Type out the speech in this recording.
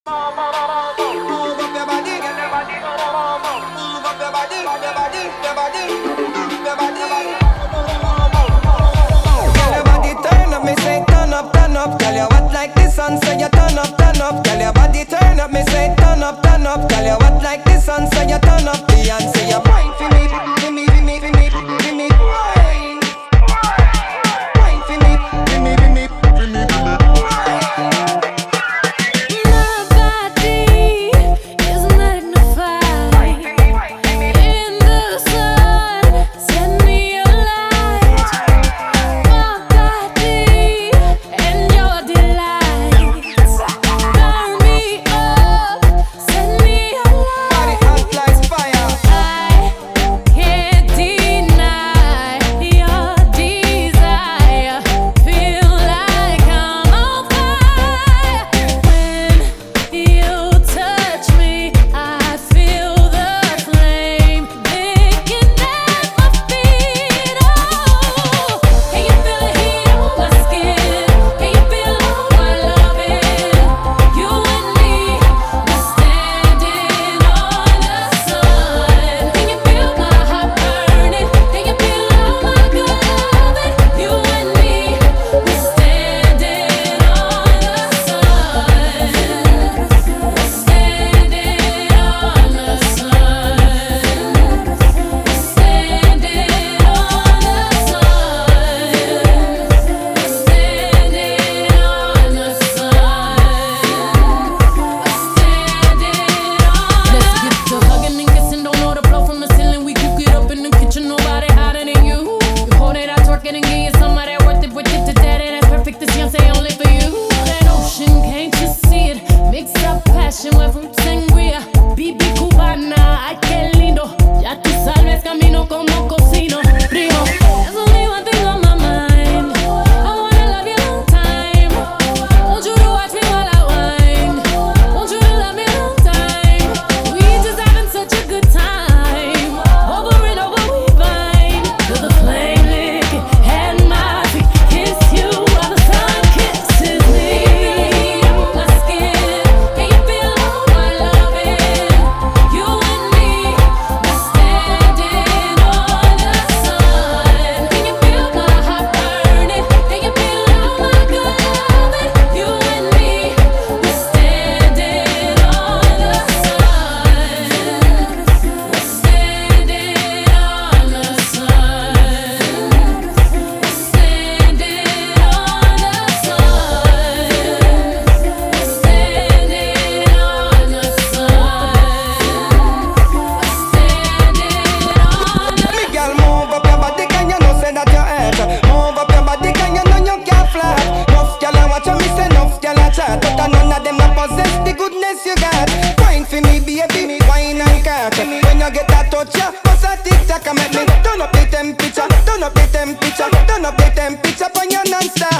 Move up your body, get your body. Move up your body, your body, your body, your body. Girl, your body turn up, me say turn up, turn up. Girl, you hot like the sun, so you turn up, turn up. Girl, your body turn up, me say turn up, turn up. Girl, you hot like the sun, so you turn up. Beyonce, you wine for me, for me, for me, for me, for me, wine. Wine for me, for me, for me, for me, for me. You got wine for me, baby, wine and cat. When you get that touch, ya, bust a tic-tac and make me turn up the temperature, turn up the temperature, turn up the temperature on your non-stop.